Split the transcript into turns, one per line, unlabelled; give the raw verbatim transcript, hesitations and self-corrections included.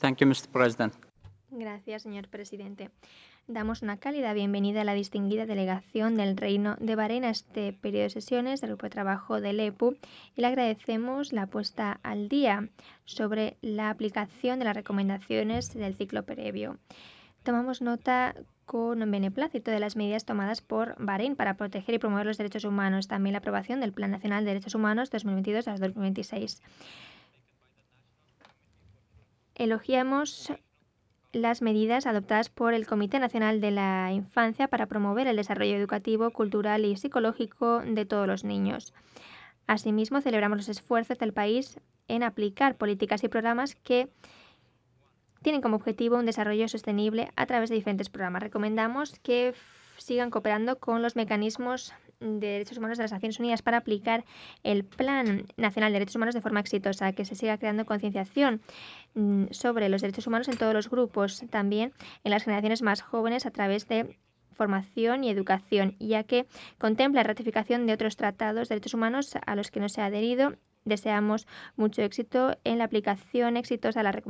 Thank you, mister President.
Gracias, señor presidente. Damos una cálida bienvenida a la distinguida delegación del Reino de Bahrein a este periodo de sesiones del Grupo de Trabajo del E P U y le agradecemos la puesta al día sobre la aplicación de las recomendaciones del ciclo previo. Tomamos nota con beneplácito de las medidas tomadas por Bahrein para proteger y promover los derechos humanos, también la aprobación del Plan Nacional de Derechos Humanos dos mil veintidós a dos mil veintiséis. Elogiamos las medidas adoptadas por el Comité Nacional de la Infancia para promover el desarrollo educativo, cultural y psicológico de todos los niños. Asimismo, celebramos los esfuerzos del país en aplicar políticas y programas que tienen como objetivo un desarrollo sostenible a través de diferentes programas. Recomendamos que sigan cooperando con los mecanismos de derechos humanos de las Naciones Unidas para aplicar el Plan Nacional de Derechos Humanos de forma exitosa, que se siga creando concienciación sobre los derechos humanos en todos los grupos, también en las generaciones más jóvenes a través de formación y educación, ya que contempla la ratificación de otros tratados de derechos humanos a los que no se ha adherido. Deseamos mucho éxito en la aplicación exitosa de la recomendación